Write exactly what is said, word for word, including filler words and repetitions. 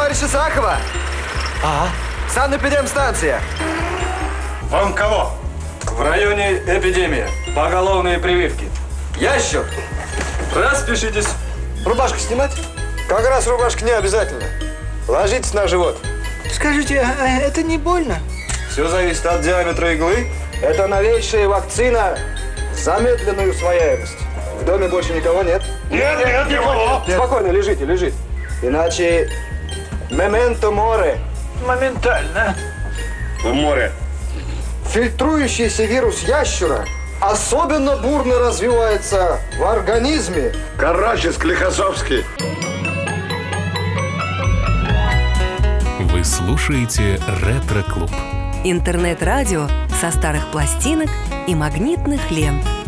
Товарищ Исахова! А? Санэпидемстанция. Вам кого? В районе эпидемии. Поголовные прививки. Ящер. Распишитесь. Рубашку снимать? Как раз рубашка не обязательно. Ложитесь на живот. Скажите, а это не больно? Все зависит от диаметра иглы. Это новейшая вакцина с замедленной усвояемостью. В доме больше никого нет? Нет, нет, никого. Спокойно, лежите, лежите. Иначе мементо море. Моментально. В море. Фильтрующийся вирус ящера особенно бурно развивается в организме. Короче, Склифосовский. Вы слушаете «Ретро-клуб». Интернет-радио со старых пластинок и магнитных лент.